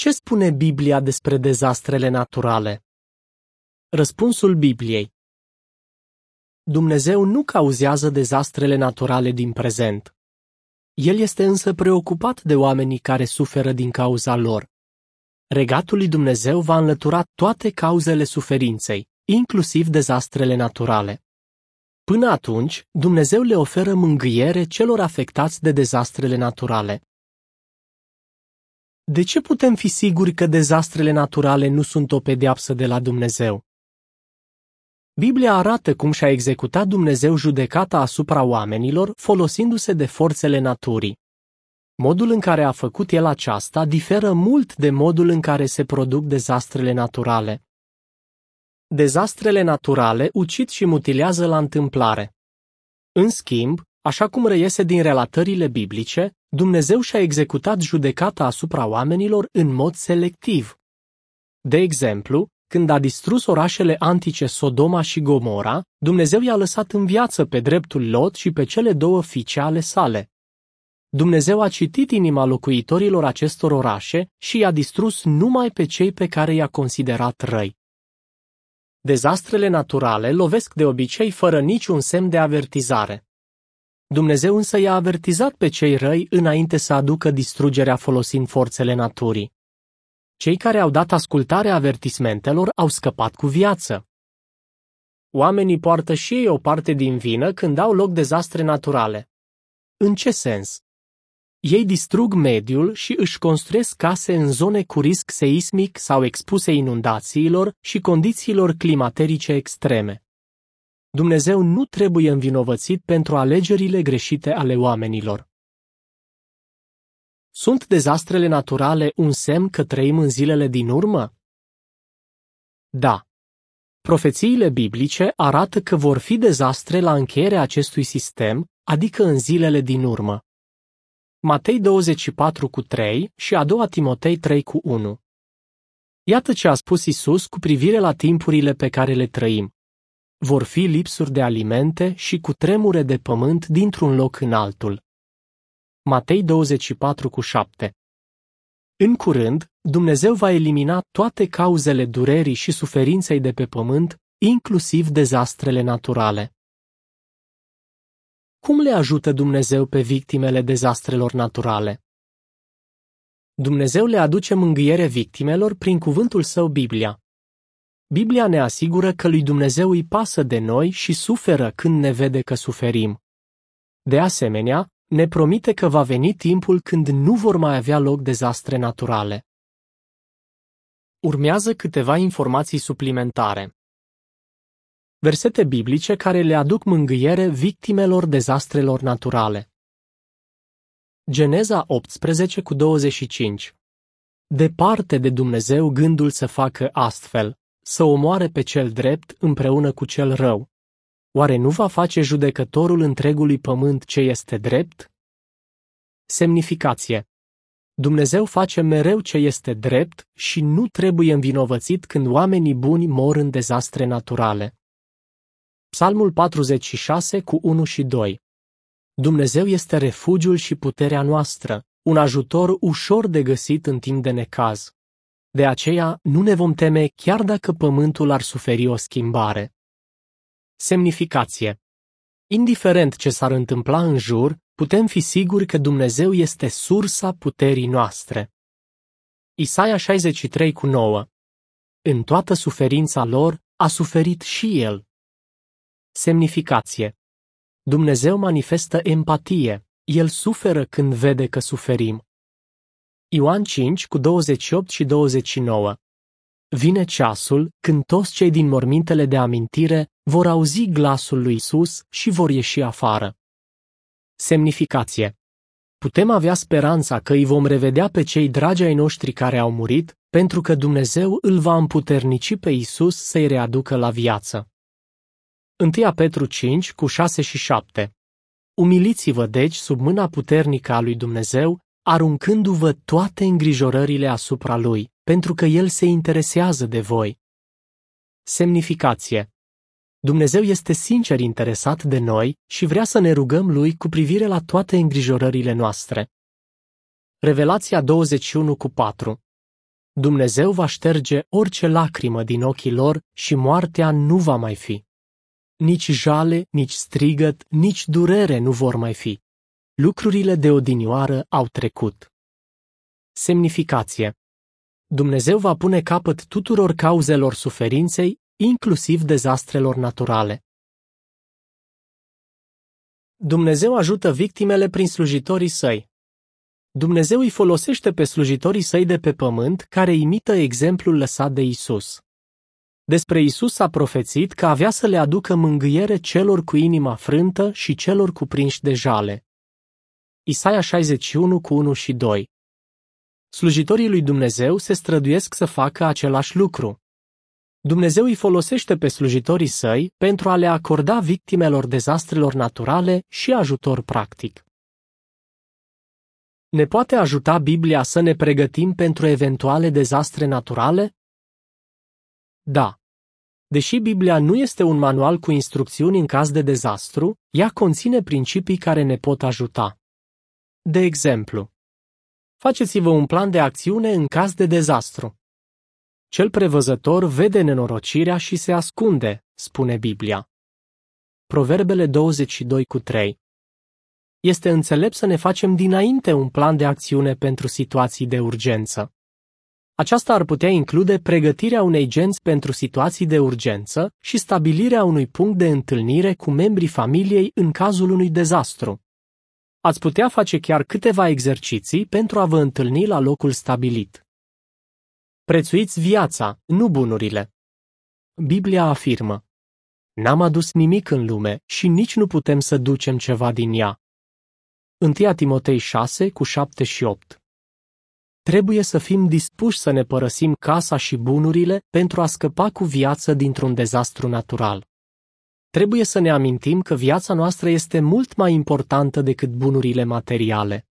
Ce spune Biblia despre dezastrele naturale? Răspunsul Bibliei: Dumnezeu nu cauzează dezastrele naturale din prezent. El este însă preocupat de oamenii care suferă din cauza lor. Regatul lui Dumnezeu va înlătura toate cauzele suferinței, inclusiv dezastrele naturale. Până atunci, Dumnezeu le oferă mângâiere celor afectați de dezastrele naturale. De ce putem fi siguri că dezastrele naturale nu sunt o pedeapsă de la Dumnezeu? Biblia arată cum și-a executat Dumnezeu judecata asupra oamenilor folosindu-se de forțele naturii. Modul în care a făcut El aceasta diferă mult de modul în care se produc dezastrele naturale. Dezastrele naturale ucid și mutilează la întâmplare. În schimb, așa cum reiese din relatările biblice, Dumnezeu și-a executat judecata asupra oamenilor în mod selectiv. De exemplu, când a distrus orașele antice Sodoma și Gomora, Dumnezeu i-a lăsat în viață pe dreptul Lot și pe cele două fiice ale sale. Dumnezeu a citit inima locuitorilor acestor orașe și i-a distrus numai pe cei pe care i-a considerat răi. Dezastrele naturale lovesc de obicei fără niciun semn de avertizare. Dumnezeu însă i-a avertizat pe cei răi înainte să aducă distrugerea folosind forțele naturii. Cei care au dat ascultare avertismentelor au scăpat cu viață. Oamenii poartă și ei o parte din vină când au loc dezastre naturale. În ce sens? Ei distrug mediul și își construiesc case în zone cu risc seismic sau expuse inundațiilor și condițiilor climaterice extreme. Dumnezeu nu trebuie învinovățit pentru alegerile greșite ale oamenilor. Sunt dezastrele naturale un semn că trăim în zilele din urmă? Da. Profețiile biblice arată că vor fi dezastre la încheierea acestui sistem, adică în zilele din urmă. Matei 24:3 și a doua Timotei 3:1. Iată ce a spus Isus cu privire la timpurile pe care le trăim. Vor fi lipsuri de alimente și cutremure de pământ dintr-un loc în altul. Matei 24:7. În curând, Dumnezeu va elimina toate cauzele durerii și suferinței de pe pământ, inclusiv dezastrele naturale. Cum le ajută Dumnezeu pe victimele dezastrelor naturale? Dumnezeu le aduce mângâiere victimelor prin cuvântul său Biblia. Biblia ne asigură că lui Dumnezeu îi pasă de noi și suferă când ne vede că suferim. De asemenea, ne promite că va veni timpul când nu vor mai avea loc dezastre naturale. Urmează câteva informații suplimentare. Versete biblice care le aduc mângâiere victimelor dezastrelor naturale. Geneza 18:25. Departe de Dumnezeu gândul să facă astfel, să omoare pe cel drept împreună cu cel rău. Oare nu va face judecătorul întregului pământ ce este drept? Semnificație. Dumnezeu face mereu ce este drept și nu trebuie învinovățit când oamenii buni mor în dezastre naturale. Psalmul 46:1 și 2. Dumnezeu este refugiul și puterea noastră, un ajutor ușor de găsit în timp de necaz. De aceea nu ne vom teme chiar dacă pământul ar suferi o schimbare. Semnificație. Indiferent ce s-ar întâmpla în jur, putem fi siguri că Dumnezeu este sursa puterii noastre. Isaia 63:9. În toată suferința lor a suferit și El. Semnificație. Dumnezeu manifestă empatie, El suferă când vede că suferim. Ioan 5:28 și 29. Vine ceasul când toți cei din mormintele de amintire vor auzi glasul lui Isus și vor ieși afară. Semnificație. Putem avea speranța că îi vom revedea pe cei dragi ai noștri care au murit, pentru că Dumnezeu îl va împuternici pe Isus să-i readucă la viață. 1 Petru 5:6 și 7. Umiliți-vă deci sub mâna puternică a lui Dumnezeu, aruncându-vă toate îngrijorările asupra Lui, pentru că El se interesează de voi. Semnificație. Dumnezeu este sincer interesat de noi și vrea să ne rugăm Lui cu privire la toate îngrijorările noastre. Revelația 21:4. Dumnezeu va șterge orice lacrimă din ochii lor și moartea nu va mai fi. Nici jale, nici strigăt, nici durere nu vor mai fi. Lucrurile de odinioară au trecut. Semnificație. Dumnezeu va pune capăt tuturor cauzelor suferinței, inclusiv dezastrelor naturale. Dumnezeu ajută victimele prin slujitorii săi. Dumnezeu îi folosește pe slujitorii săi de pe pământ care imită exemplul lăsat de Isus. Despre Isus s-a profețit că avea să le aducă mângâiere celor cu inima frântă și celor cuprinși de jale. Isaia 61 cu 1 și 2. Slujitorii lui Dumnezeu se străduiesc să facă același lucru. Dumnezeu îi folosește pe slujitorii săi pentru a le acorda victimelor dezastrelor naturale și ajutor practic. Ne poate ajuta Biblia să ne pregătim pentru eventuale dezastre naturale? Da. Deși Biblia nu este un manual cu instrucțiuni în caz de dezastru, ea conține principii care ne pot ajuta. De exemplu, faceți-vă un plan de acțiune în caz de dezastru. Cel prevăzător vede nenorocirea și se ascunde, spune Biblia. Proverbele 22 cu 3. Este înțelept să ne facem dinainte un plan de acțiune pentru situații de urgență. Aceasta ar putea include pregătirea unei genți pentru situații de urgență și stabilirea unui punct de întâlnire cu membrii familiei în cazul unui dezastru. Ați putea face chiar câteva exerciții pentru a vă întâlni la locul stabilit. Prețuiți viața, nu bunurile. Biblia afirmă: N-am adus nimic în lume și nici nu putem să ducem ceva din ea. 1 Timotei 6 cu 7 și 8. Trebuie să fim dispuși să ne părăsim casa și bunurile pentru a scăpa cu viață dintr-un dezastru natural. Trebuie să ne amintim că viața noastră este mult mai importantă decât bunurile materiale.